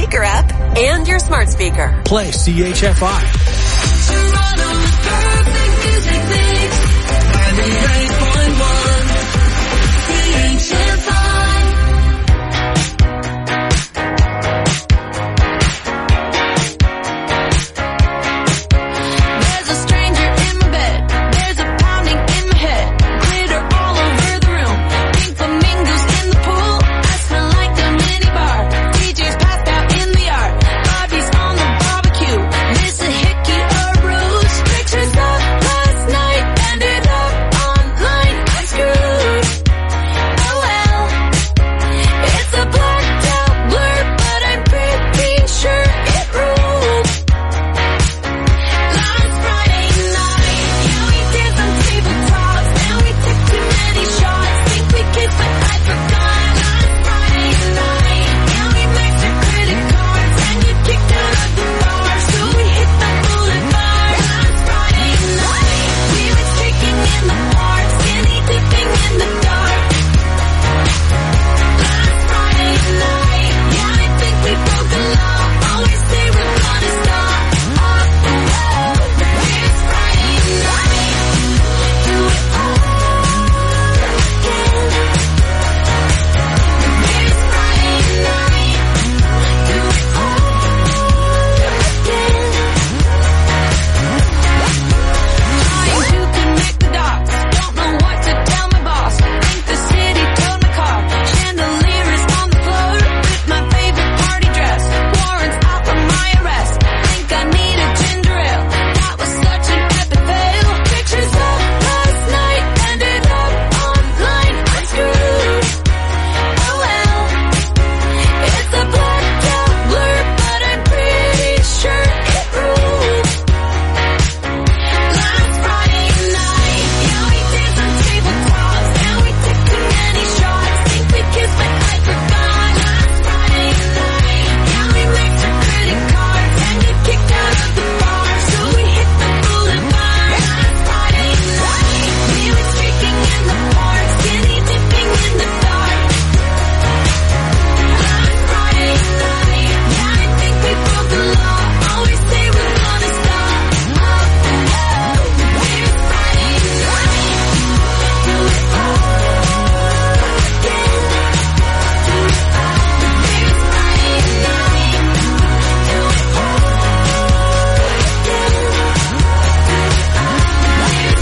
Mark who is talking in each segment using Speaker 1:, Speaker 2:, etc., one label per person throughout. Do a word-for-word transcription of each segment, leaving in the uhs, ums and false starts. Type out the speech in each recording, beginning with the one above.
Speaker 1: speaker app and your smart speaker.
Speaker 2: Play C H F I.
Speaker 3: Toronto's perfect music mix. ninety-eight point one C H F I. There's a stranger in my bed. There's a pounding in my head. Glitter all over the room. Pink flamingos in the pool. I smell like a mini bar. D J's passed out in the yard. Bobby's on the barbecue. Miss a hickey or rose. Pictures of last night ended up online. I'm screwed. Oh well. It's a blacked out blur, but I'm pretty sure it ruled. Last Friday night, yeah, we danced on tabletops. Now we took too many shots. Think we kissed, but I forgot. Last Friday night, yeah, we maxed our credit cards and you kicked out of the bar, so we hit the boulevard. Last Friday night, we were streaking in the park, skinny dipping in the dark. Last Friday night, yeah, I think we broke the law. Always say we're gonna stop. Oh, oh, oh. This Friday night, do it all again. This Friday night, do it all again. Trying to connect the dots, don't know what to tell my boss. Think the city towed my car. Chandelier is on the floor with my favorite party dress. Warrants out for my arrest. Think I need a ginger ale. That was such an epic fail. Pictures of last night ended up online. I'm screwed. Oh well. It's a blacked out blur, but I'm pretty sure it ruled. Last Friday night, yeah, we danced on tabletops. Now we took too many shots. Think we kissed, but I forgot. Last Friday night, yeah, we maxed our credit cards and you kicked out of the bar, so we hit the boulevard. Last Friday night, we were streaking in the park, skinny dipping in the dark. Last Friday night, yeah, I think we broke the law. Always say we're gonna stop. Oh, oh, oh. This Friday night, do it all again. Do it all. This Friday night, do it all again. This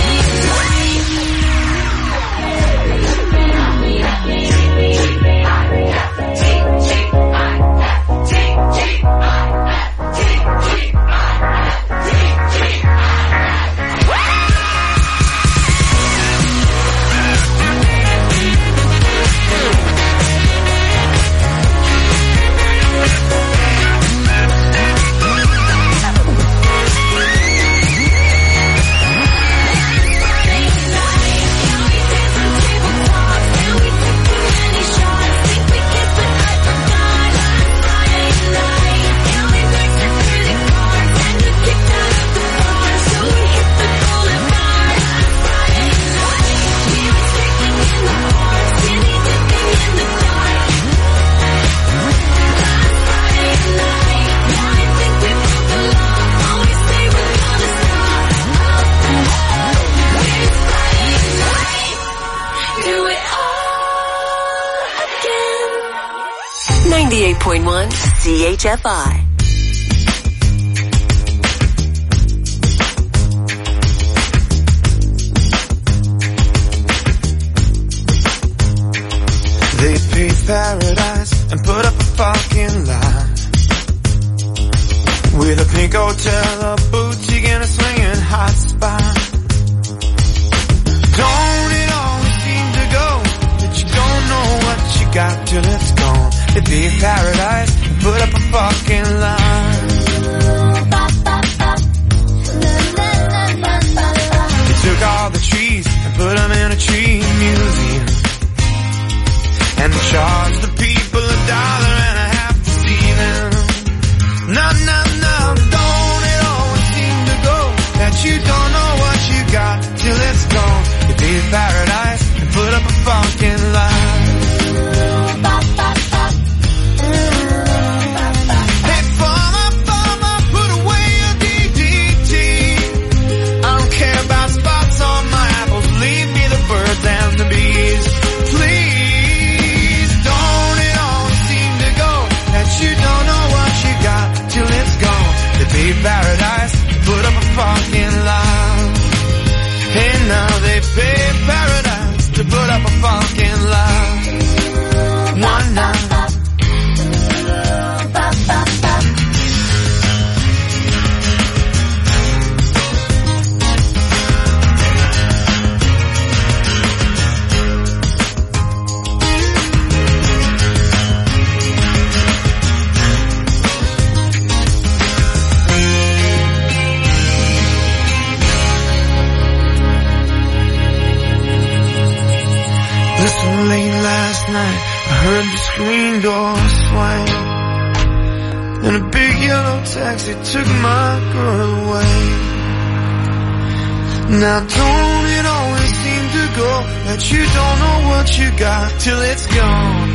Speaker 1: ninety-eight point one C H F I.
Speaker 4: They paved paradise and put up a fucking line with a pink hotel, a boutique, and a swinging hot spot. Don't it always seem to go that you don't know what you got till it's gone? They paved paradise and put up a fucking line. They took all the trees and put them in a tree museum and charged the people a dollar and a half to see them. No, no, no, don't it always they pay paradise to put up a fucking lie. One night. Listen, late last night, I heard the screen door swing, and a big yellow taxi took my girl away. Now don't it always seem to go that you don't know what you got till it's gone?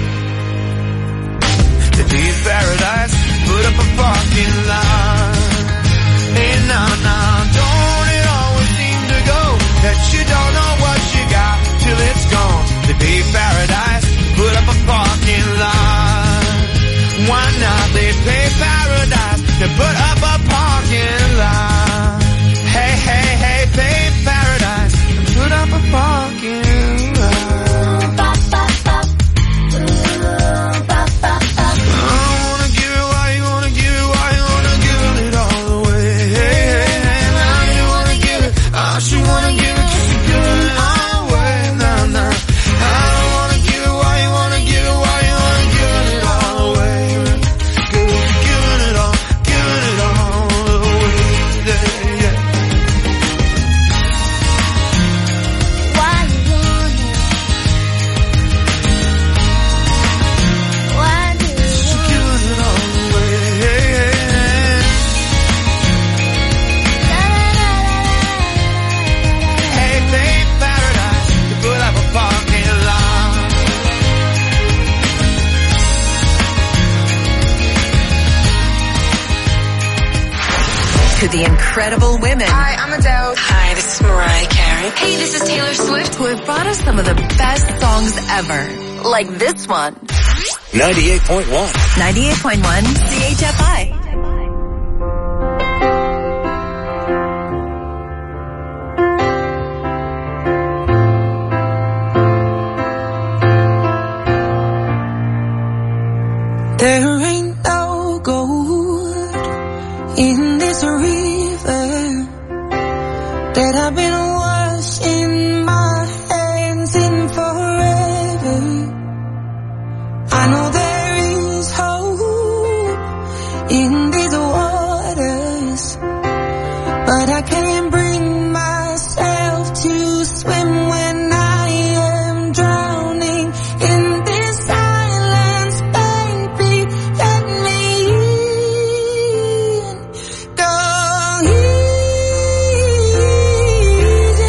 Speaker 4: To be paradise, put up a fucking line. Hey, nah, nah, don't it always seem to go that you don't know what you got till it's gone? To be paradise, put up a fucking line. Why not? They pay paradise to put up a parking lot. Hey, hey, hey, pay paradise and put up a parking lot. I wanna give it why you wanna give it why you wanna give it all away. Hey, hey, hey, now you wanna give it. I should wanna give it 'cause you give it all away. Nah, nah. I don't wanna give it why you wanna give it why you wanna give it all away. Giving it all, giving it all away. Yeah, yeah.
Speaker 2: Why you want it? Why do you
Speaker 4: She giving it all away. Hey, hey, hey. Hey, babe, paradise to put up a parking lot.
Speaker 1: To the incredible women
Speaker 5: Hi, I'm Adele.
Speaker 1: Hi, this is Mariah Carey,
Speaker 5: Hey, this is Taylor Swift.
Speaker 1: who have brought us some of the best songs ever. Like this one.
Speaker 6: ninety-eight point one.
Speaker 1: ninety-eight point one C H F I.
Speaker 7: There ain't no gold in this river that I've been washing my hands in forever. I know there is hope in these waters, but I can't bring myself to swim when I am drowning in this silence. Baby, let me in. Go easy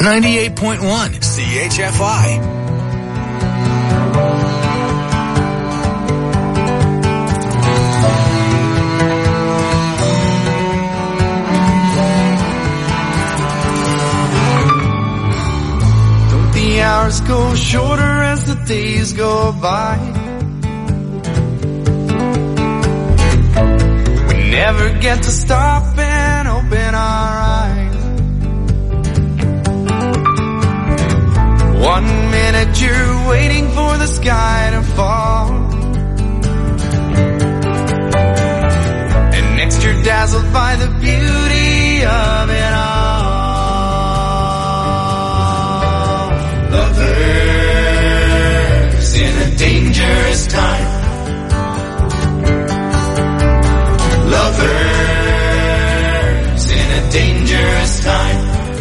Speaker 6: ninety-eight point one C H F I.
Speaker 4: The hours go shorter as the days go by. We never get to stop and open our eyes. One minute you're waiting for the sky to fall, and next you're dazzled by the beauty of it all. Lovers in a dangerous time. Lovers in a dangerous time.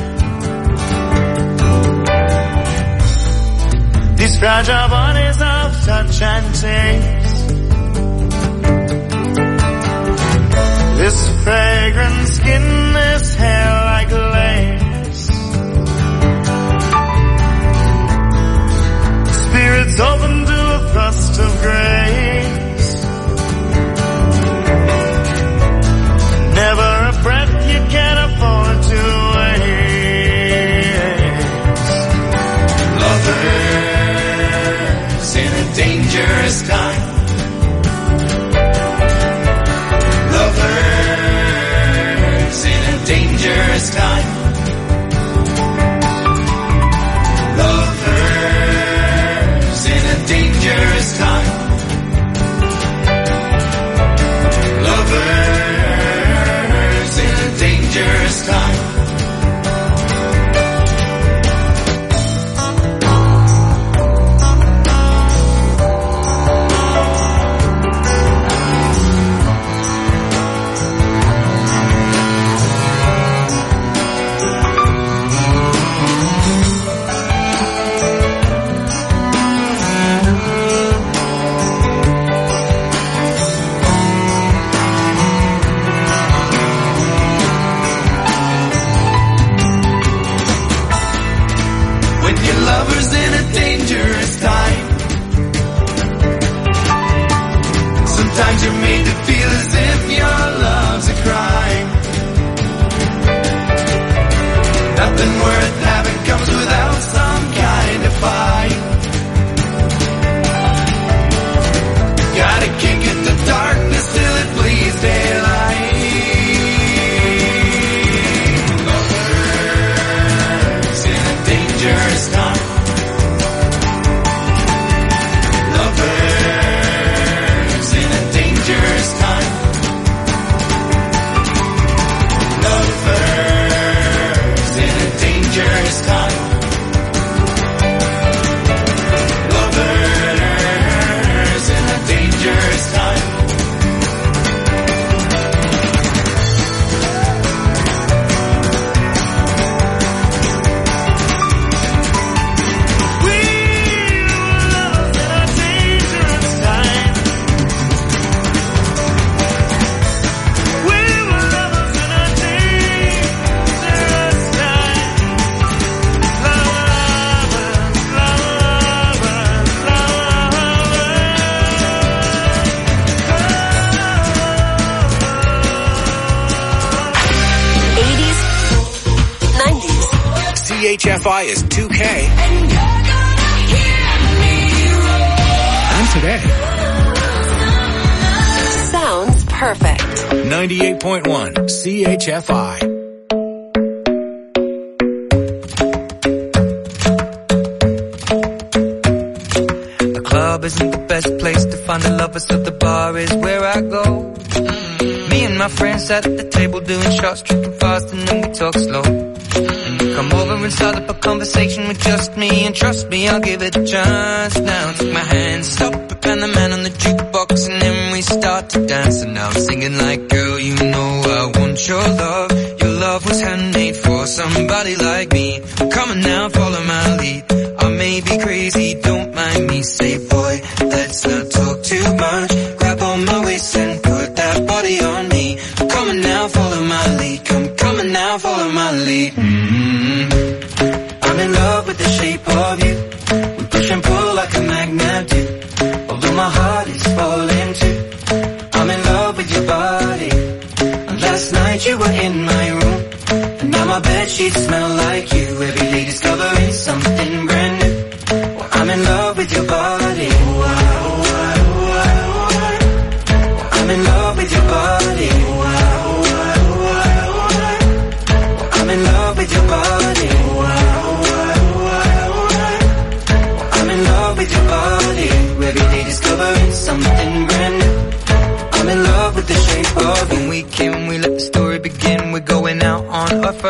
Speaker 4: These fragile bodies of touch and taste, this fragrant skin, this hair like lace. Spirits open to a thrust of grace. Never a breath you can afford to waste. Lovers in a dangerous time. Lovers in a dangerous time. Lovers in a dangerous time. Lovers in a dangerous time. Lovers in a dangerous time. Sometimes you're made to feel as if your love's a crime. Nothing worth having comes without some kind of fight. Gotta kick in the darkness till it bleeds daylight. Lovers in a dangerous time. Lovers in a dangerous time. Lovers in a dangerous time. Lovers in a dangerous time. We were lovers in a dangerous time. We were lovers in a dangerous time. Lovers, lovers,
Speaker 1: eighties, nineties.
Speaker 6: C H F I is two K. And today,
Speaker 1: Sounds perfect.
Speaker 6: ninety-eight point one C H F I.
Speaker 8: The club isn't the best place to find a lover, so the bar is where I go. Me and my friends at the table doing shots, tripping fast, and then we talk slow. And you come over and start up a conversation with just me, and trust me, I'll give it a chance. Now take my hand, stop it, and the man on the jukebox, and then we start to dance. And now I'm singing like, girl, you know I want your love. Your love was handmade for somebody like me. Come on now, follow my lead. I may be crazy, don't mind me. Say, boy, let's not talk too much. Grab on my waist and put that body on me. Come on now, follow my lead. Come, come on now, follow my lead. Mm-hmm.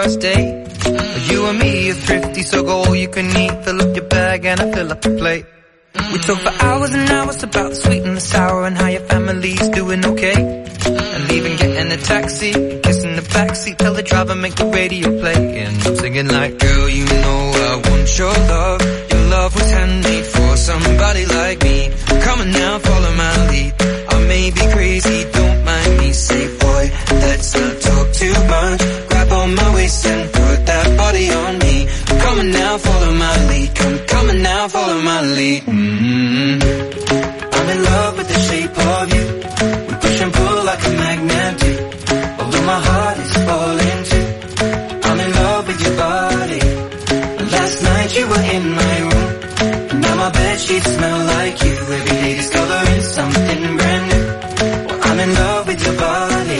Speaker 8: first date. You and me are thrifty, so go all you can eat. Fill up your bag and I fill up the plate. We talk for hours and hours about the sweet and the sour and how your family's doing okay. And even getting a taxi, kissing the backseat, tell the driver make the radio play. And I'm singing like, girl, you know I want your love. Your love was handmade for somebody like me. Come on now, follow my lead. I may be crazy, don't mind me. Say, boy, let's not talk too much. Grab on my waist and put that body on me. Come on now, follow my lead. Come, come on now, follow my lead. Mm-hmm. I'm in love with the shape of you. We push and pull like a magnet do. Although my heart is falling too. I'm in love with your body. Last night you were in my room. And now my bedsheets smell like you. Every day discovering something brand new. Well, I'm in love with your body.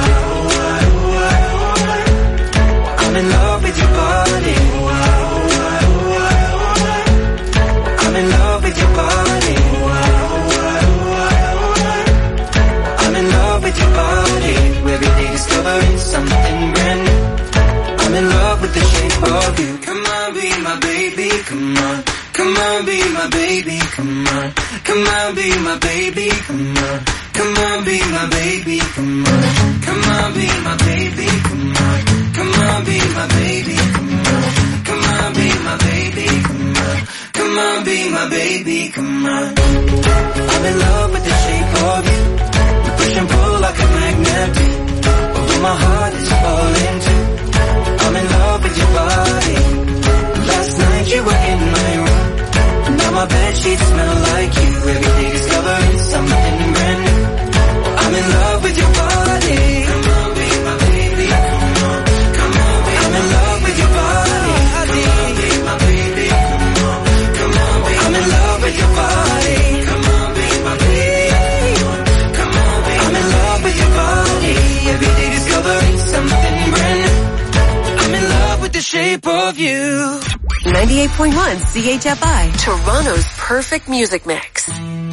Speaker 8: I'm in love with your body. I'm in love with your body. I'm in love with your body. Every day discovering something brand new. I'm in love with the shape of you. Come on, be my baby, come on. Come on, be my baby, come on. Come on, be my baby, come on. Come on, be my baby, come on. Come on, be my baby, come on. Come on, be my baby, come on. Come on, be my baby, come on. Come on, be my baby, come on. I'm in love with the shape of you. We push and pull like a magnet do. Although my heart is falling too. I'm in love with your body. Last night you were in my room. Now my bedsheets smell like you. Every day discovering something brand new. I'm in love with your body. Come on, be my baby. Come on, come on, be I'm in love with your body. Come on, be my baby. Come on, come on, be I'm in love with your body. Come on, be my baby. Come on, be I'm in love with your body. Every day discovering something brand new. I'm in love with the shape of you.
Speaker 1: ninety-eight point one C H F I, Toronto's perfect music mix.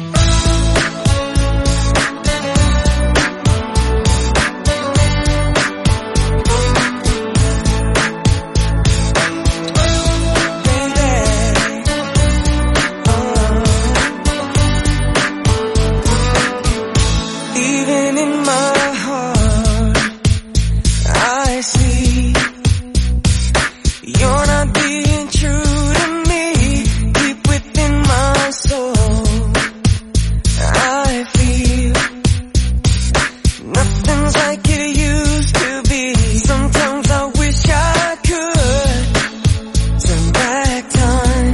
Speaker 7: Even in my heart, I see you're not being true to me. Deep within my soul, I feel nothing's like it used to be. Sometimes I wish I could turn back time.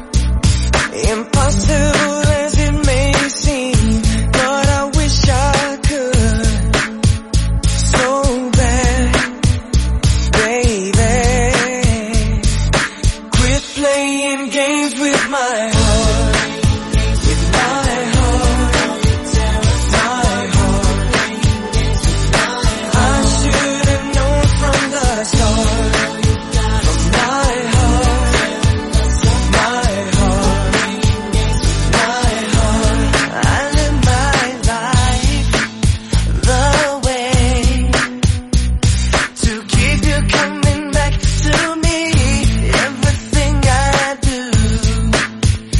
Speaker 7: Impossible as it may seem, but I wish I could so bad, baby. Quit playing games with my heart, with my heart, my heart. I should have known from the start. From my heart, my heart, my heart. I live my life the way to keep you coming back to me. Everything I do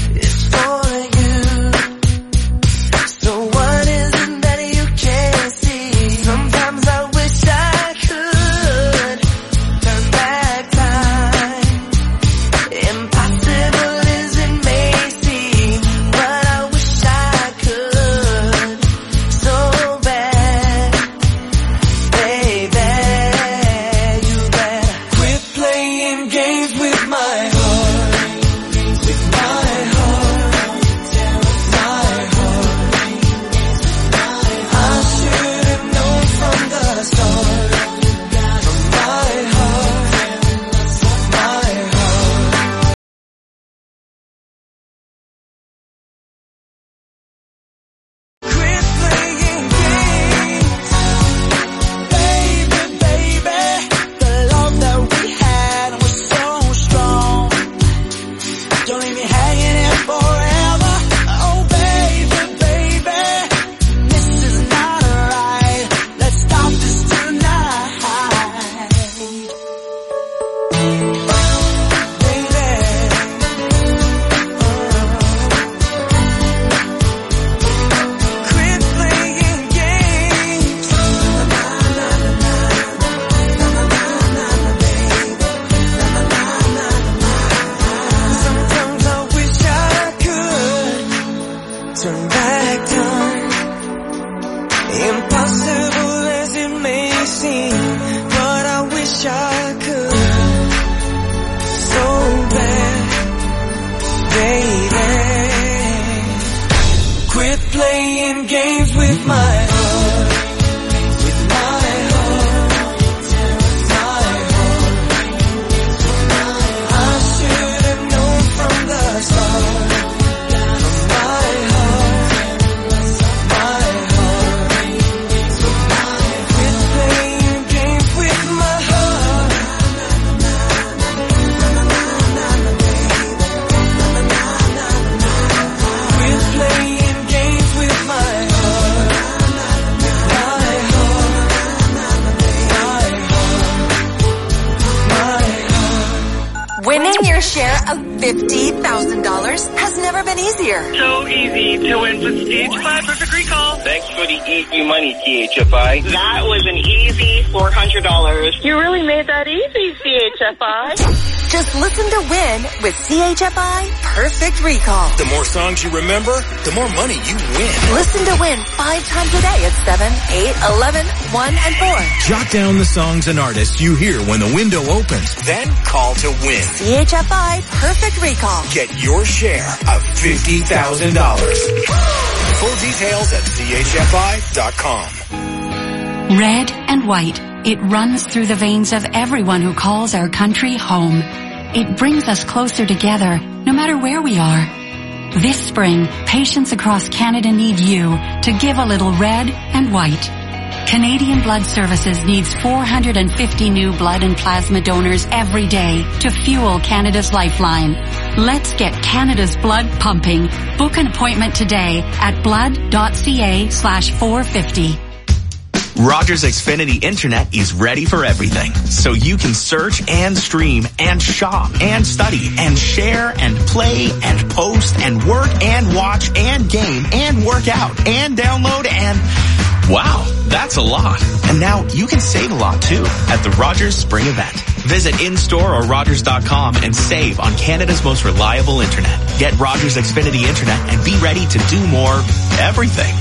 Speaker 1: Winning your share of fifty thousand dollars has never been easier.
Speaker 9: So easy to win with C H F I Perfect Recall.
Speaker 10: Thanks for the easy money, C H F I.
Speaker 9: That was an easy four hundred dollars.
Speaker 11: You really made that easy, C H F I.
Speaker 1: Just listen to win with C H F I Perfect Recall.
Speaker 6: The more songs you remember, the more money you win.
Speaker 1: Listen to win five times a day at seven, eight, eleven, one, and four.
Speaker 6: Jot down the songs and artists you hear when the window opens. Then call to win.
Speaker 1: C H F I Perfect Recall.
Speaker 6: Get your share of fifty thousand dollars. Full details at C H F I dot com.
Speaker 12: Red and white. It runs through the veins of everyone who calls our country home. It brings us closer together, no matter where we are. This spring, patients across Canada need you to give a little red and white. Canadian Blood Services needs four hundred fifty new blood and plasma donors every day to fuel Canada's lifeline. Let's get Canada's blood pumping. Book an appointment today at blood.ca slash 450.
Speaker 13: Rogers Xfinity Internet is ready for everything, so you can search and stream and shop and study and share and play and post and work and watch and game and work out and download and... Wow, that's a lot. And now you can save a lot too at the Rogers Spring Event. Visit in-store or rogers dot com and save on Canada's most reliable internet. Get Rogers Xfinity Internet and be ready to do more everything.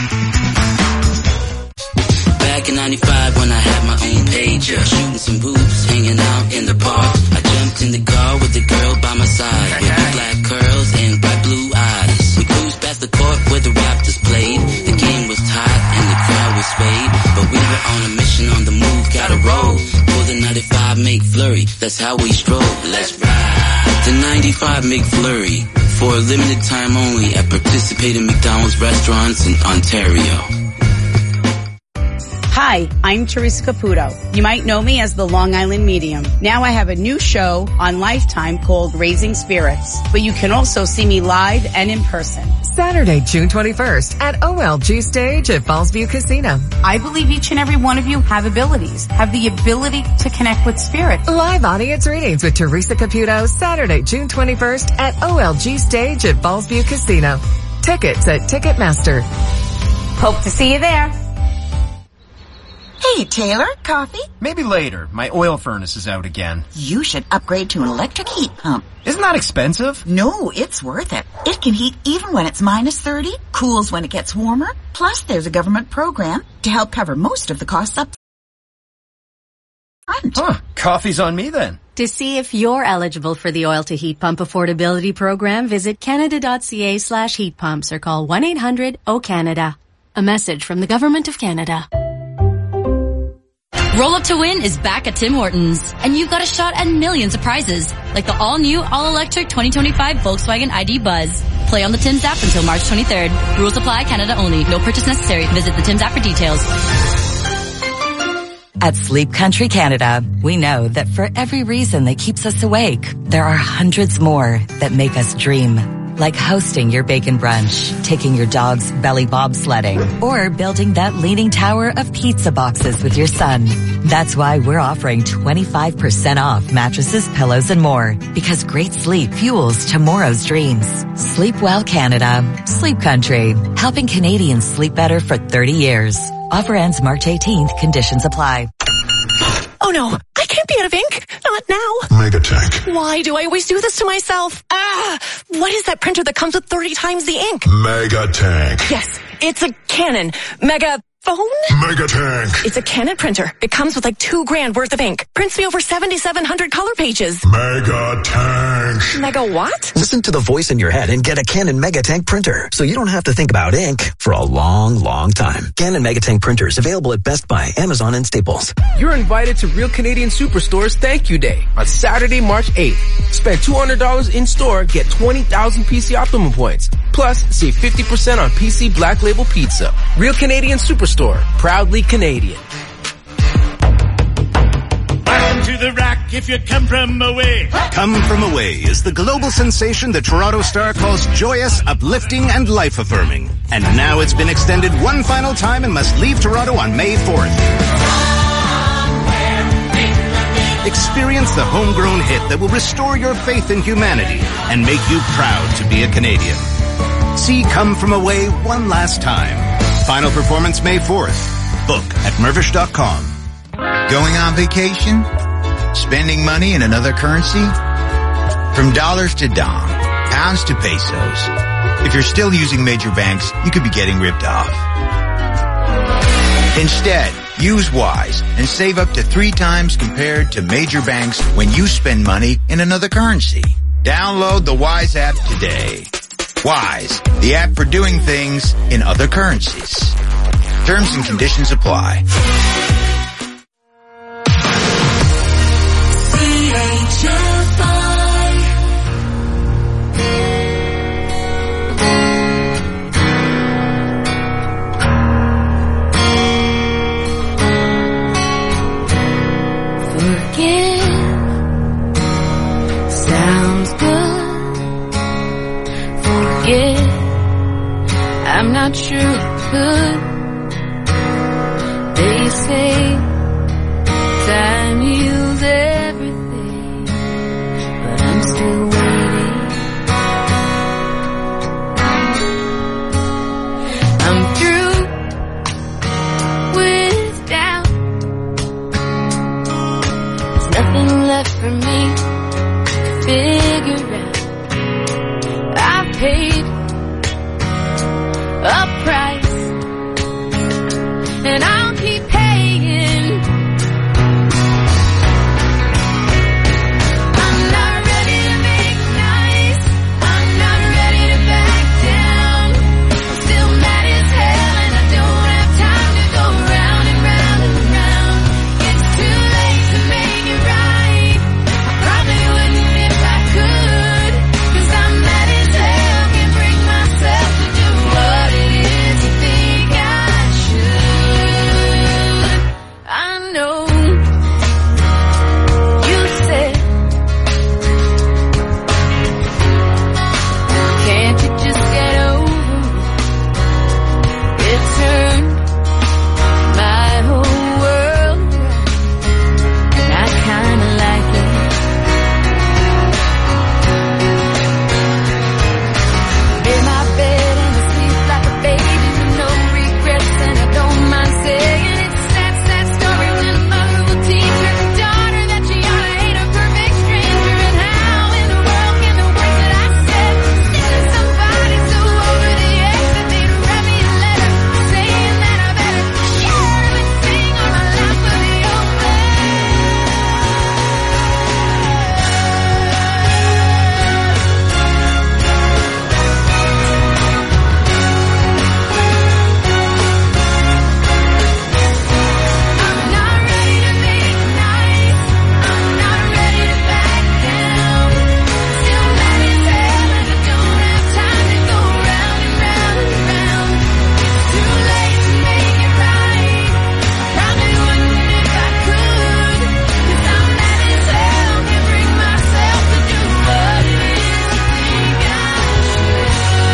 Speaker 14: Back in ninety-five when I had my own pager, shooting some boobs, hanging out in the park. I jumped in the car with the girl by my side, with the black curls and bright blue eyes. We cruised past the court where the Raptors played. The game was tight and the crowd was swayed, but we were on a mission, on the move, gotta roll. For the ninety-five McFlurry, that's how we stroll. Let's ride. The ninety-five McFlurry, for a limited time only at participating McDonald's restaurants in Ontario.
Speaker 15: Hi, I'm Teresa Caputo. You might know me as the Long Island Medium. Now I have a new show on Lifetime called Raising Spirits, but you can also see me live and in person.
Speaker 16: Saturday, June twenty-first at O L G Stage at Fallsview Casino.
Speaker 15: I believe each and every one of you have abilities, have the ability to connect with spirit.
Speaker 16: Live audience readings with Teresa Caputo, Saturday, June twenty-first at O L G Stage at Fallsview Casino. Tickets at Ticketmaster.
Speaker 15: Hope to see you there.
Speaker 17: Hey, Taylor, coffee?
Speaker 18: Maybe later. My oil furnace is out again.
Speaker 17: You should upgrade to an electric heat pump.
Speaker 18: Isn't that expensive?
Speaker 17: No, it's worth it. It can heat even when it's minus thirty, cools when it gets warmer. Plus, there's a government program to help cover most of the costs up front.
Speaker 18: Huh, coffee's on me then.
Speaker 19: To see if you're eligible for the Oil to Heat Pump Affordability Program, visit canada.ca slash heat pumps or call one eight hundred O Canada. A message from the Government of Canada.
Speaker 20: Roll Up to Win is back at Tim Hortons, and you've got a shot at millions of prizes, like the all-new, all-electric twenty twenty-five Volkswagen I D Buzz. Play on the Tim's app until March twenty-third. Rules apply, Canada only. No purchase necessary. Visit the Tim's app for details.
Speaker 21: At Sleep Country Canada, we know that for every reason that keeps us awake, there are hundreds more that make us dream. Like hosting your bacon brunch, taking your dog's belly bobsledding, or building that leaning tower of pizza boxes with your son. That's why we're offering twenty-five percent off mattresses, pillows, and more. Because great sleep fuels tomorrow's dreams. Sleep well, Canada. Sleep Country. Helping Canadians sleep better for thirty years. Offer ends March eighteenth. Conditions apply.
Speaker 22: Oh no, I can't be out of ink. Not now.
Speaker 23: Megatank.
Speaker 22: Why do I always do this to myself? Ah, what is that printer that comes with thirty times the ink?
Speaker 23: Megatank.
Speaker 22: Yes, it's a Canon Mega phone?
Speaker 23: Megatank.
Speaker 22: It's a Canon printer. It comes with like two grand worth of ink. Prints me over seventy-seven hundred color pages.
Speaker 23: Megatank.
Speaker 22: Mega what?
Speaker 24: Listen to the voice in your head and get a Canon Megatank printer, so you don't have to think about ink for a long, long time. Canon Megatank printers available at Best Buy, Amazon, and Staples.
Speaker 25: You're invited to Real Canadian Superstore's Thank You Day on Saturday, March eighth. Spend two hundred dollars in store, get twenty thousand P C Optimum points. Plus, save fifty percent on P C Black Label Pizza. Real Canadian Superstore, proudly Canadian.
Speaker 26: Welcome to the Rack if you come from away.
Speaker 27: Come From Away is the global sensation the Toronto Star calls joyous, uplifting, and life-affirming. And now it's been extended one final time and must leave Toronto on May fourth. Experience the homegrown hit that will restore your faith in humanity and make you proud to be a Canadian. See Come From Away one last time. Final performance May fourth. Book at Mirvish dot com.
Speaker 2: Going on vacation? Spending money in another currency? From dollars to dong, pounds to pesos. If you're still using major banks, you could be getting ripped off. Instead, use Wise and save up to three times compared to major banks when you spend money in another currency. Download the Wise app today. Wise, the app for doing things in other currencies. Terms and conditions apply.
Speaker 3: I'm not sure I could. They say time heals everything, but I'm still waiting. I'm through with doubt. There's nothing left for me to figure out. I've paid a price, and I'll keep paying. I'm not ready to make nice. I'm not ready to back down. I'm still mad as hell, and I don't have time to go round and round and round. It's too late to make it right. I probably wouldn't if I could, 'cause I'm mad as hell, can't bring myself to do what it is you think I should. I know you said, can't you just get over it? It turned my whole world around, and I kinda like it. In my bed and I sleep like a baby with no regrets, and I don't mind saying it's a sad, sad story when a mother will teach her daughter that she ought to hate a perfect stranger. And how in the world can the words that I said still to somebody so over the edge that they'd write me a letter saying that I better share everything or my life will be over. I'm not ready to make nice. I'm not ready to back down. Still mad as hell, and I don't have time to go round and round and round. It's too late to make it right. I probably wouldn't if I could, 'cause I'm mad as hell, can't bring myself to do what it is you think I should.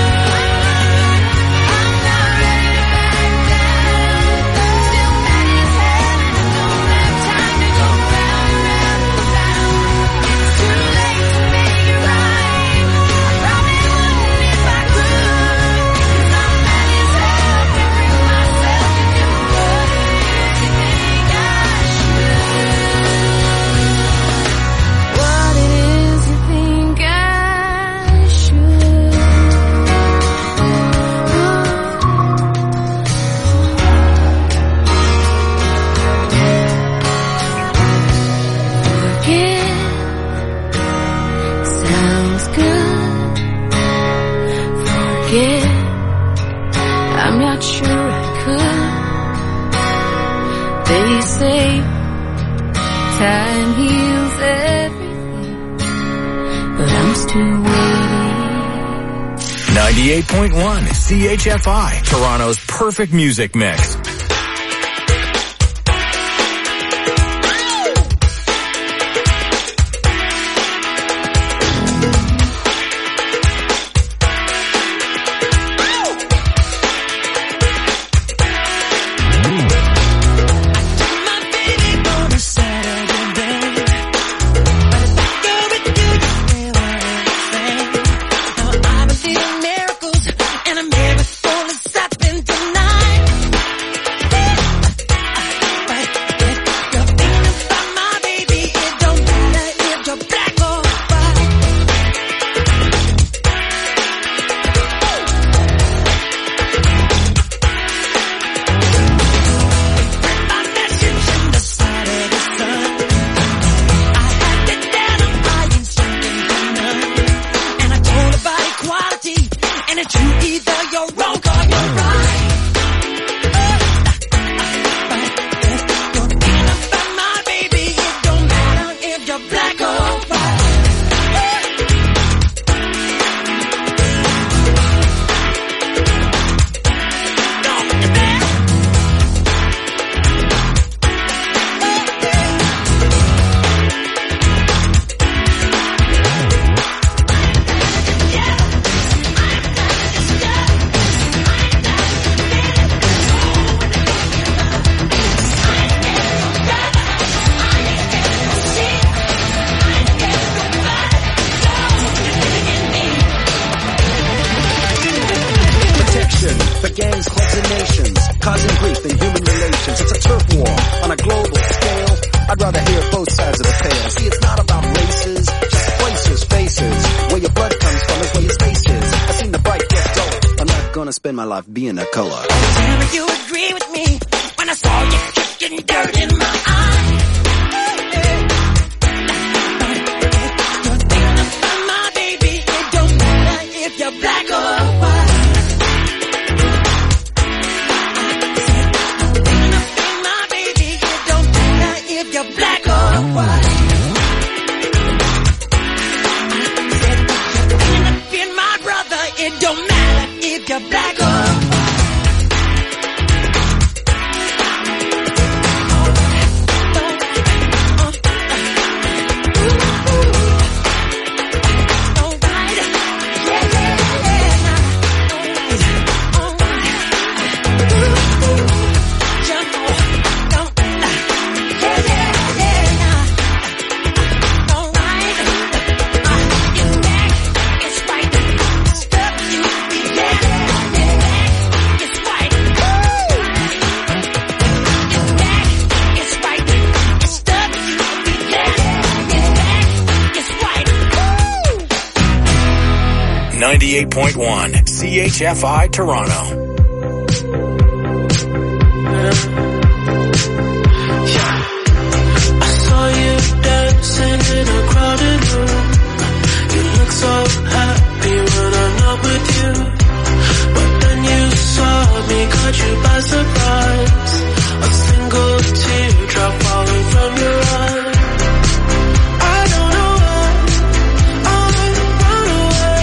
Speaker 3: I'm not ready to back down. Still mad as hell, and I don't have time to go round and round and round. It's too late to make it right. I probably wouldn't if I could, 'cause I'm mad as hell, can't bring myself to do what it is you think I should. What it is you think I should. Forget sounds good. Forget, I'm not sure I could. They say time heals everything, but I'm still waiting.
Speaker 6: ninety-eight point one C H F I, Toronto's perfect music mix.
Speaker 4: My baby on a Saturday, babe. want to spend my life being a color.
Speaker 3: Tell me you agree with me when I saw you kicking dirt in my eye. You're thinking about my baby. It don't matter if you're black or white. You're thinking about my baby. It don't matter if you're black or white. You're thinking of being my brother. It don't matter if you're black or white.
Speaker 6: ninety-eight point one C H F I Toronto.
Speaker 3: I saw you dancing in a crowded room. You look so happy when I'm not with you. But then you saw me, caught you by surprise. A single teardrop falling from your eye. I don't know why I run away.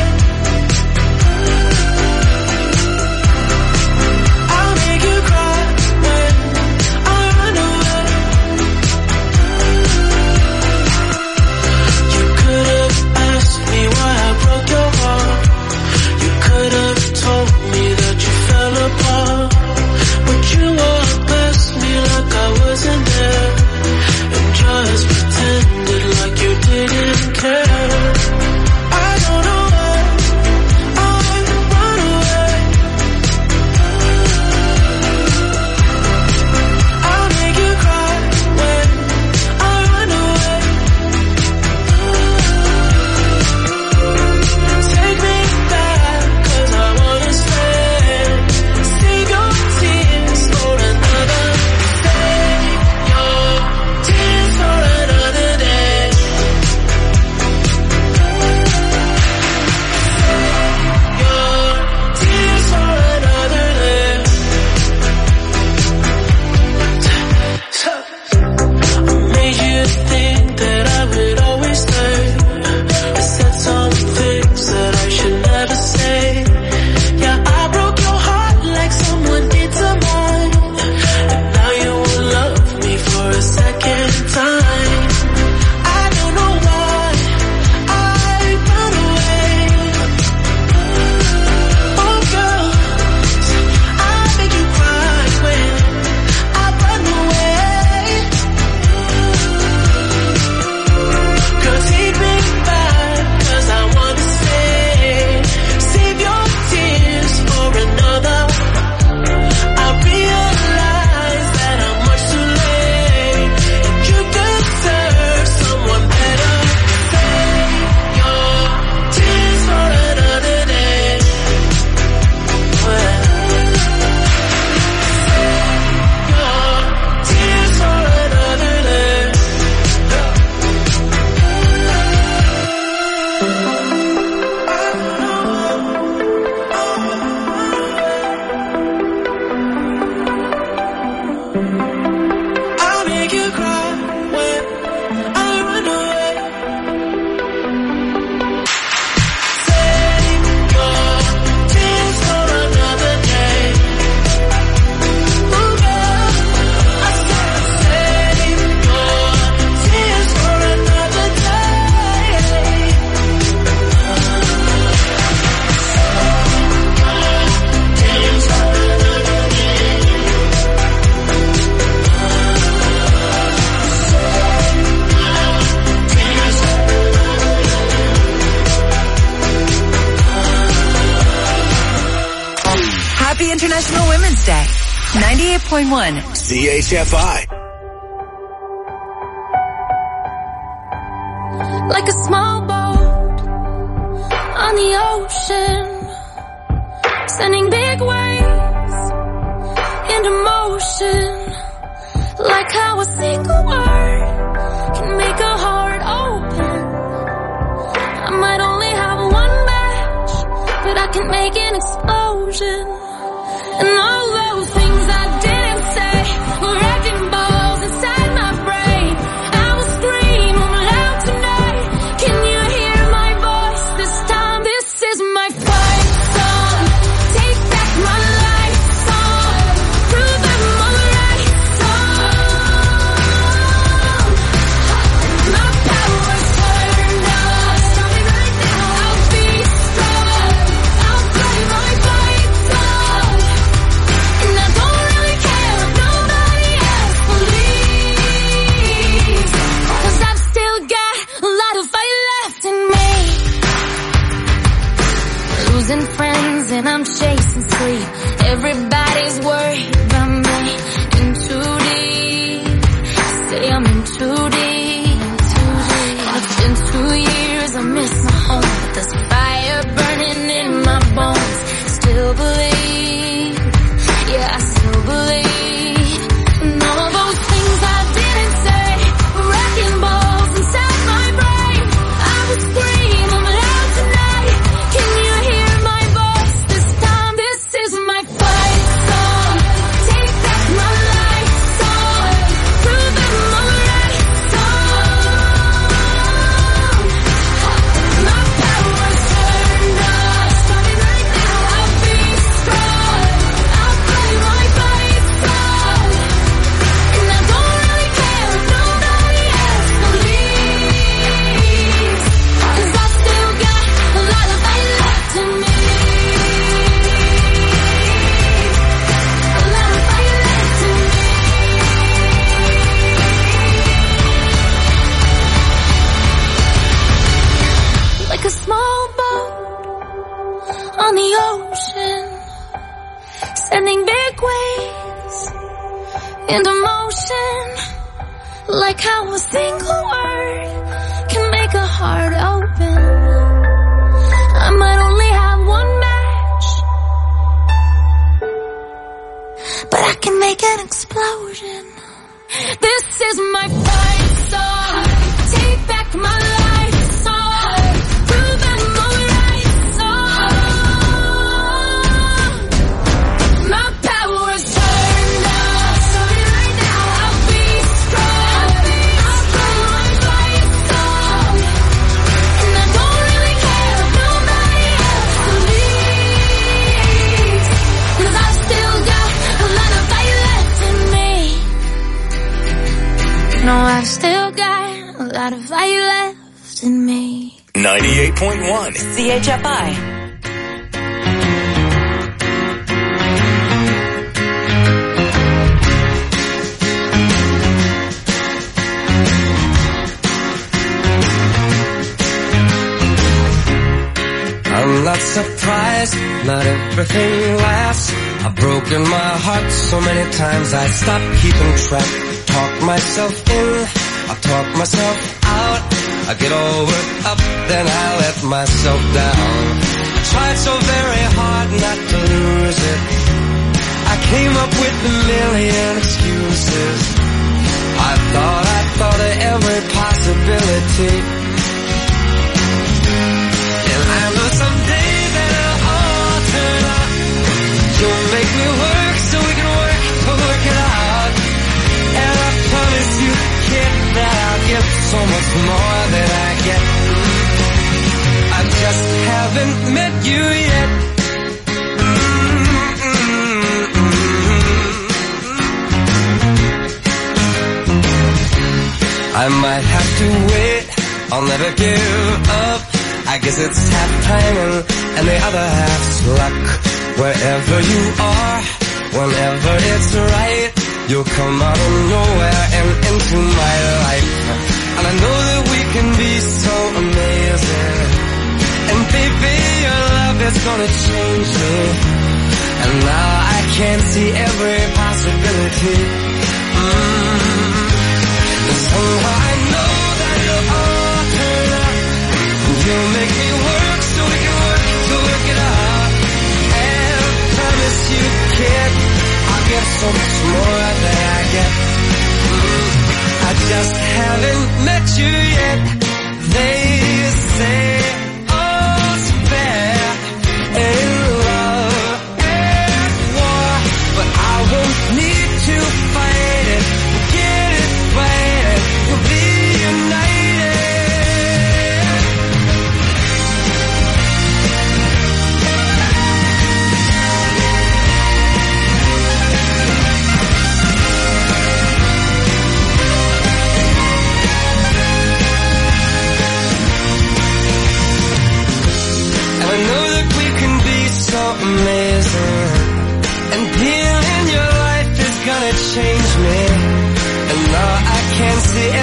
Speaker 3: I'll make you cry when I run away. You could have asked me why I broke your heart. You could have told me that you fell apart. But you walked past me like I wasn't there, and just pretended like you didn't care. I don't know why I run away. I'll make you cry when I run away. Take me back, 'cause I wanna stay. Save your tears for another. Save your tears for another day. Save your tears for another day. I made you think that I would always stay. I said some things that I should never say. Yeah, I broke your heart like someone did to mine. And now you will love me for a second time. I don't know why I run away. Oh girl, I make you cry when I run away. Girl, take me back, 'cause I wanna stay. Save your tears for another. I realize that I'm much too late, and you deserve someone better. Save your tears for another day. Well, save your tears for another day. I'll make you cry when I run away. Save your tears for another day. Oh girl, I said save your tears for another day. Tears for another day.
Speaker 1: Happy International Women's Day. ninety-eight point one.
Speaker 6: C H F I.
Speaker 3: Like a small boat on the ocean, sending big waves into motion, like how a single word can make a heart open. I might only have one match, but I can make an explosion. And all those things I didn't say were wrecking balls inside my brain. I will scream loud tonight. Can you hear my voice this time? This is my fight song. Take back my life song. Prove I'm alright song. My power's turned up. Starting right now. I'll be strong. I'll play my fight song. And I don't really care if nobody else believes, 'cause I've still got a lot of fight left in me. Losing friends and I'm chasing sleep. Everybody's worried about me. In too deep. Say I'm in too deep. It's been two years, I miss my home, but there's fire burning in my bones. Still believe, yeah, I still believe. And all those things I didn't say were wrecking balls inside my brain. I will scream loud tonight. Can you hear my voice this time? This is my fight song. Take back my life song. Prove I'm alright song. My power's turned up. Starting right now. I'll be strong. I'll play my fight song. And I don't really care if nobody else believes, 'cause I still got a lot of fight left in me. A lot of fight left in me. Like a small boat on the ocean, sending big waves into motion, like how a single word can make a heart open. I might only have one match, but I can make an explosion. This is my fight song. Take back my life song. Prove I'm alright song. My power's turned up. Starting right now. I'll be strong. I'll play my fight song. And I don't really care if nobody else believes, 'cause I've still got a lot of fight left in me. No, I've still got a lot of fight left in me.
Speaker 6: ninety-eight point one
Speaker 1: C H F I.
Speaker 4: I'm not surprised, not everything lasts. I've broken my heart so many times I stopped keeping track. Talk myself in, I talk myself out. I get all worked up, then I let myself down. I tried so very hard not to lose it. I came up with a million excuses. I thought I thought of every possibility. And I know someday that it'll all turn out. You'll make me work so we can work to work it out. And I promise you, kid, that I'll give so much more than I get. I just haven't met you yet. I might have to wait, I'll never give up. I guess it's half timing and the other half's luck. Wherever you are, whenever it's right, you'll come out of nowhere and into my life. And I know that we can be so amazing. And baby, your love is gonna change me. And now I can see every possibility. Mm. And somehow I know that it'll all turn out. You'll make me work so we can work to work it out. And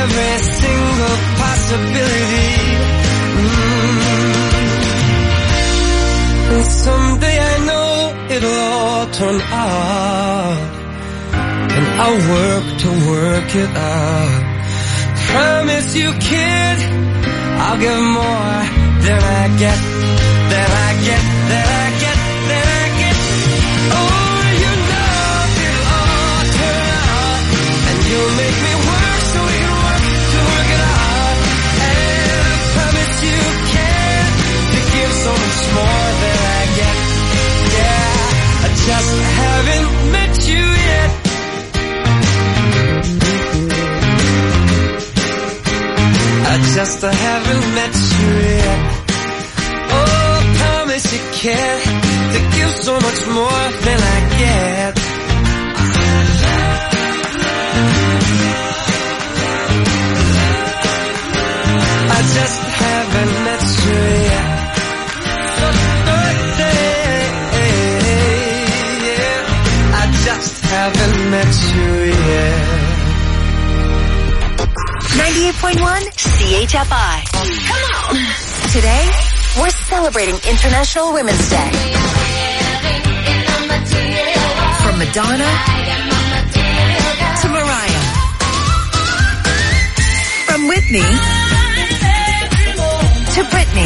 Speaker 4: every single possibility. Mm. And someday I know it'll all turn out, and I'll work to work it out. Promise you, kid, I'll give more than I get, than I get, than I get, than I get. Oh, you know it'll all turn out, and you'll make me work so we can work to work it out. And I promise you, kid, to give so much more than I get. Yeah, I just haven't met you yet. I just haven't met you yet. Oh, I promise you can't to give so much more than I get. I just haven't met you yet. So birthday, yeah. I just haven't met you yet.
Speaker 1: ninety-eight point one C H F I. Come on! Today, we're celebrating International Women's Day. From Madonna to Mariah. From Whitney to Britney.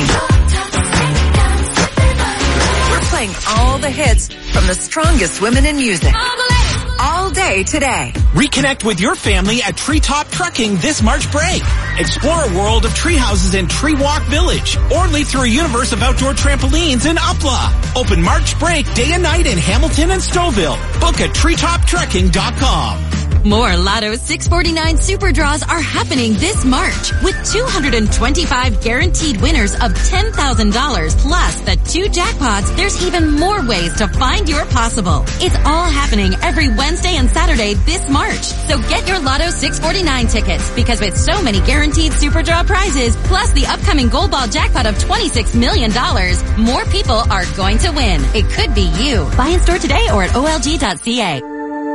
Speaker 1: We're playing all the hits from the strongest women in music. All day today.
Speaker 5: Reconnect with your family at Treetop Trekking this March break. Explore a world of tree houses in Tree Walk Village, or leap through a universe of outdoor trampolines in Upla. Open March break day and night in Hamilton and Stouffville. Book at treetop trekking dot com.
Speaker 20: More Lotto six forty-nine Super Draws are happening this March with two hundred twenty-five guaranteed winners of ten thousand dollars plus the two jackpots. There's even more ways to find your possible. It's all happening every Wednesday and Saturday this March. So get your Lotto six forty-nine tickets, because with so many guaranteed Super Draw prizes plus the upcoming Gold Ball jackpot of twenty-six million dollars, more people are going to win. It could be you. Buy in store today or at O L G dot C A.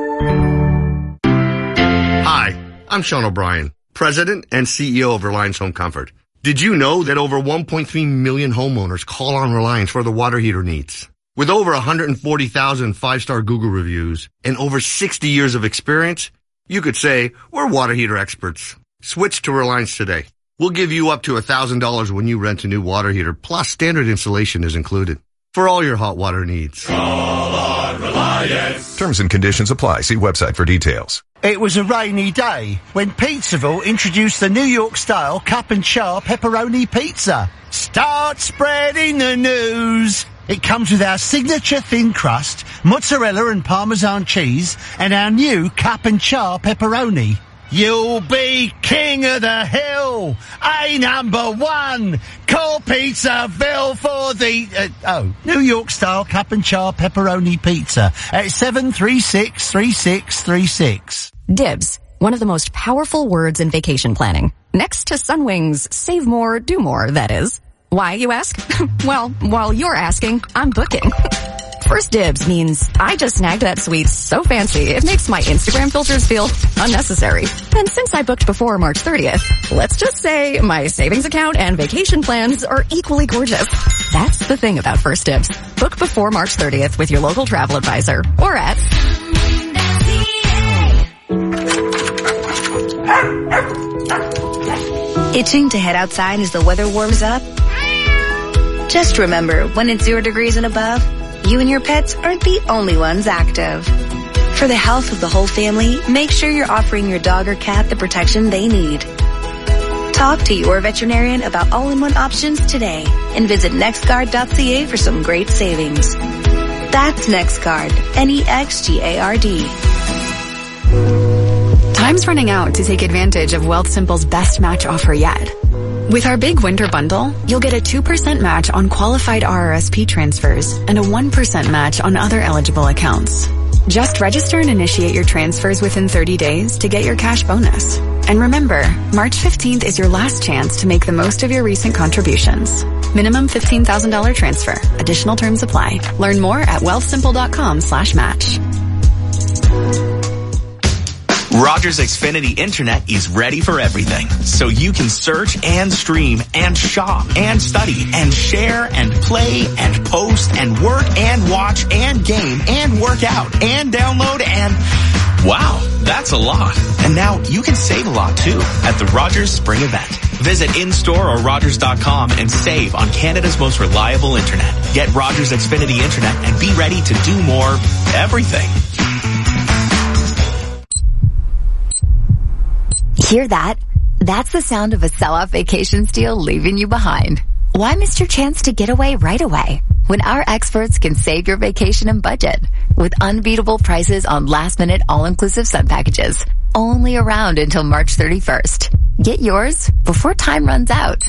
Speaker 7: Hi, I'm Sean O'Brien, President and C E O of Reliance Home Comfort. Did you know that over one point three million homeowners call on Reliance for their water heater needs? With over one hundred forty thousand five-star Google reviews and over sixty years of experience, you could say we're water heater experts. Switch to Reliance today. We'll give you up to one thousand dollars when you rent a new water heater, plus standard installation is included. For all your hot water needs.
Speaker 23: Call on Reliance. Terms and conditions apply. See website for details.
Speaker 8: It was a rainy day when Pizzaville introduced the New York-style cup and char pepperoni pizza. Start spreading the news. It comes with our signature thin crust, mozzarella and Parmesan cheese, and our new cup and char pepperoni. You'll be king of the hill. A number one. Call Pizzaville for the, uh, oh, New York-style cup and char pepperoni pizza at seven three six, three six three six.
Speaker 9: Dibs, one of the most powerful words in vacation planning. Next to Sunwing's save more, do more, that is. Why, you ask? Well, while you're asking, I'm booking. First Dibs means I just snagged that suite so fancy it makes my Instagram filters feel unnecessary. And since I booked before March thirtieth, let's just say my savings account and vacation plans are equally gorgeous. That's the thing about First Dibs. Book before March thirtieth with your local travel advisor or at...
Speaker 10: Itching to head outside as the weather warms up? Just remember, when it's zero degrees and above, you and your pets aren't the only ones active. For the health of the whole family, make sure you're offering your dog or cat the protection they need. Talk to your veterinarian about all-in-one options today and visit nextguard dot C A for some great savings. That's NextGuard, N E X G A R D.
Speaker 11: Time's running out to take advantage of Wealthsimple's best match offer yet. With our big winter bundle, you'll get a two percent match on qualified R R S P transfers and a one percent match on other eligible accounts. Just register and initiate your transfers within thirty days to get your cash bonus. And remember, March fifteenth is your last chance to make the most of your recent contributions. Minimum fifteen thousand dollars transfer. Additional terms apply. Learn more at wealthsimple dot com slash match.
Speaker 12: Rogers Xfinity Internet is ready for everything, so you can search and stream and shop and study and share and play and post and work and watch and game and work out and download and... Wow, that's a lot. And now you can save a lot too at the Rogers Spring Event. Visit in-store or Rogers dot com and save on Canada's most reliable internet. Get Rogers Xfinity Internet and be ready to do more everything.
Speaker 13: Hear that? That's the sound of a sell-off vacations deal leaving you behind. Why miss your chance to get away right away when our experts can save your vacation and budget with unbeatable prices on last-minute all-inclusive sun packages? Only around until March thirty-first. Get yours before time runs out.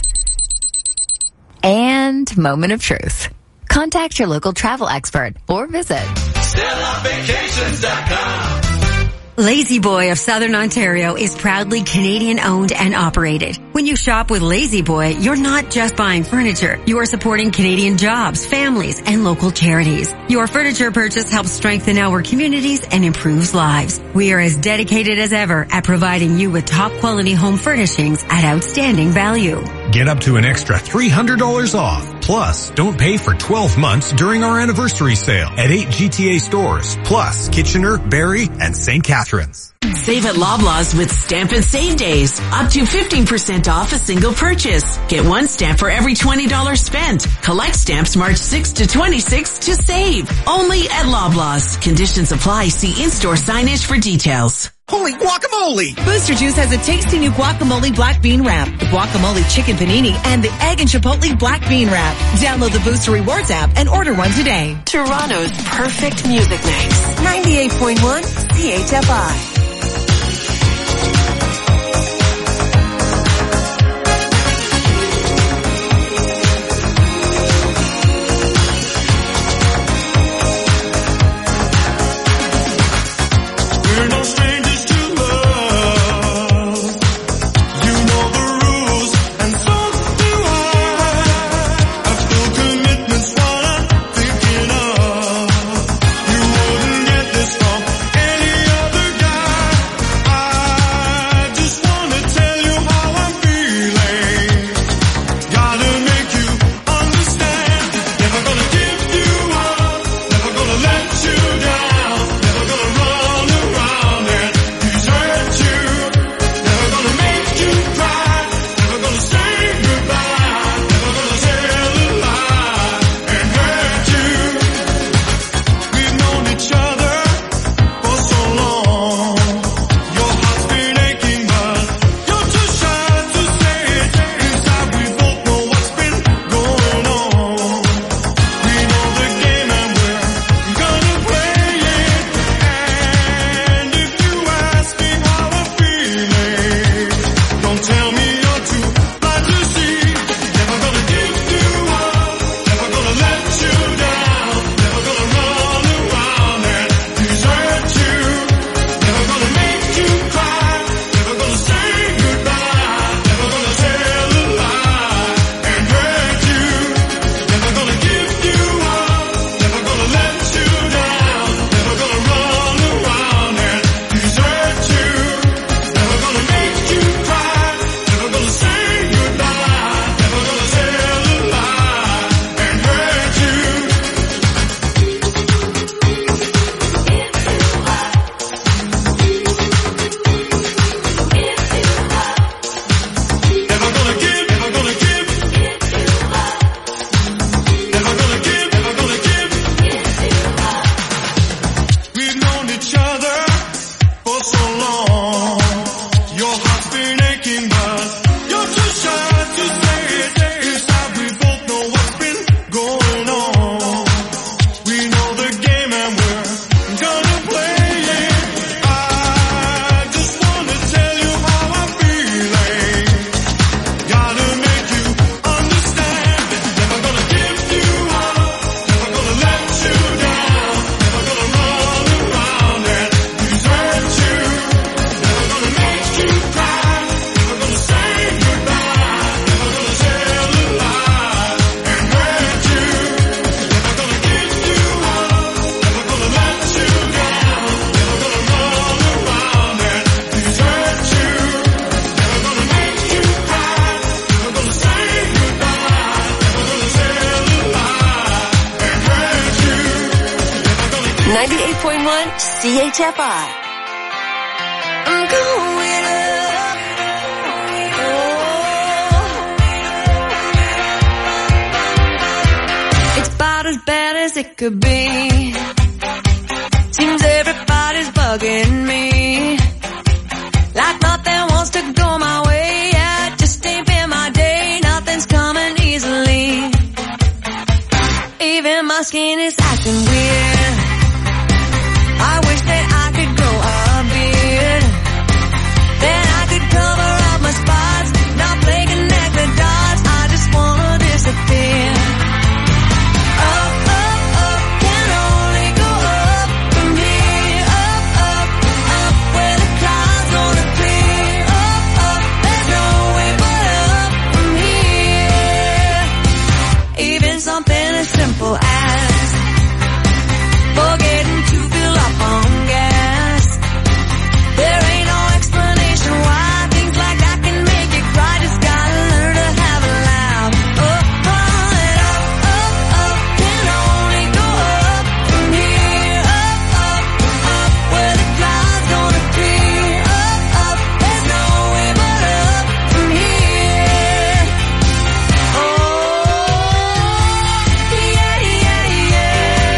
Speaker 13: And moment of truth. Contact your local travel expert or visit
Speaker 3: sell off vacations dot com.
Speaker 14: Lazy Boy of Southern Ontario is proudly Canadian-owned and operated. When you shop with Lazy Boy, you're not just buying furniture. You are supporting Canadian jobs, families, and local charities. Your furniture purchase helps strengthen our communities and improves lives. We are as dedicated as ever at providing you with top-quality home furnishings at outstanding value.
Speaker 15: Get up to an extra three hundred dollars off. Plus, don't pay for twelve months during our anniversary sale at eight G T A stores, plus Kitchener, Barrie, and Saint Catharines.
Speaker 16: Save at Loblaws with Stamp and Save Days. Up to fifteen percent off a single purchase. Get one stamp for every twenty dollars spent. Collect stamps March sixth to twenty-sixth to save. Only at Loblaws. Conditions apply. See in-store signage for details.
Speaker 17: Holy guacamole! Booster Juice has a tasty new guacamole black bean wrap, the guacamole chicken panini, and the egg and chipotle black bean wrap. Download the Booster Rewards app and order one today.
Speaker 22: Toronto's perfect music mix. ninety-eight point one C H F I.
Speaker 3: We're no strangers to love. You know the rules, and so do I. I feel commitment's what I'm thinking of. You wouldn't get this from any other guy.
Speaker 1: ninety-eight point one C H F I.
Speaker 3: I'm going up. Oh. It's about as bad as it could be. Seems everybody's bugging me. Like nothing wants to go my way. Yeah, just ain't been my day. Nothing's coming easily. Even my skin is acting weird. I wish that I could grow a beard. Then I could cover up my spots. Not play connect the dots. I just wanna disappear. Up, up, up, can only go up from here. Up, up, up, where the clouds gonna clear. Up, up, there's no way but up from here. Even something as simple as forgetting to fill up on gas. There ain't no explanation why things like that can make you cry. Just gotta learn to have a laugh. Up, run, up, up, up, can only go up from here. Up, up, up, where the clouds gonna clear. Up, up, there's no way but up from here. Oh, yeah, yeah, yeah.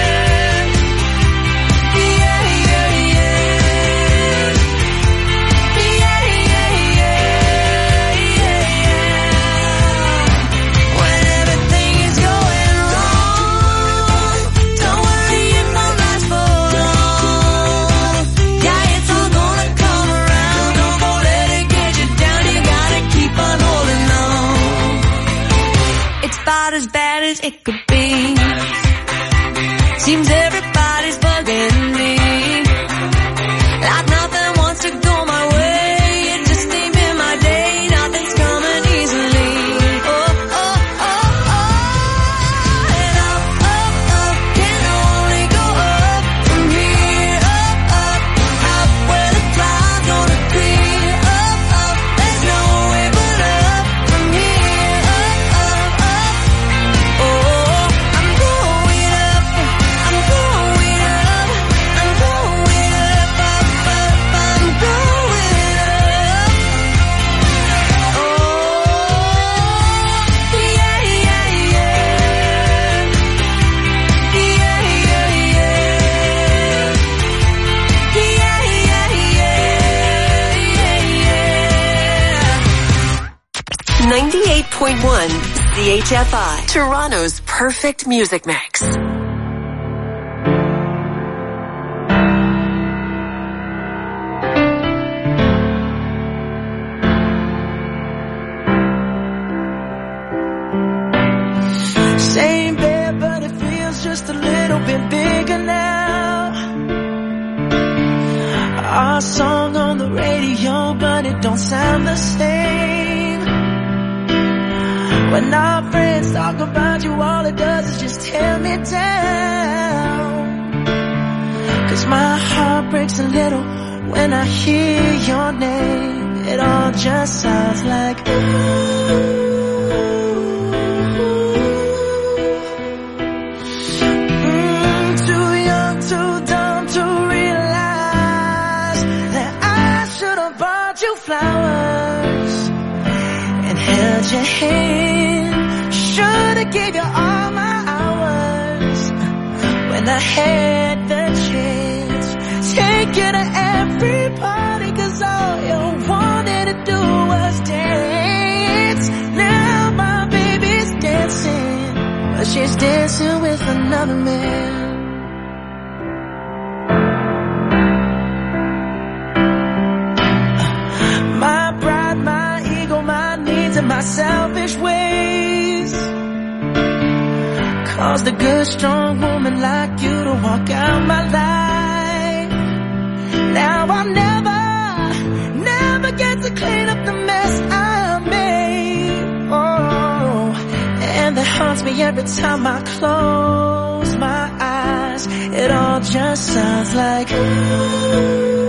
Speaker 3: As bad as it could be. Seems everybody's bugging me. Like nothing wants to go my way. It just ain't been my day. Nothing's coming easily. Oh, oh, oh, oh. And up, up, up, can only go up from here. Up, up, up, where the clouds gonna clear. Up, up, there's no way but up from here. Up, up, up. Oh, I'm going up, I'm going up, I'm going up, up, up, I'm going up. Oh, yeah, yeah, yeah. Yeah, yeah, yeah. Yeah, yeah, yeah, yeah.
Speaker 1: ninety-eight point one C H F I. Toronto's perfect music mix.
Speaker 3: Same bed, but it feels just a little bit bigger now. Our song on the radio, but it don't sound the same. When our friends talk about you, all it does is just tear me down. Cause my heart breaks a little when I hear your name. It all just sounds like ooh. Flowers and held your hand. Should've gave you all my hours when I had the chance. Take you to every party, cause all you wanted to do was dance. Now my baby's dancing, but she's dancing with another man. My selfish ways caused a good strong woman like you to walk out my life. Now I'll never, never get to clean up the mess I made. Oh, and that haunts me every time I close my eyes. It all just sounds like ooh.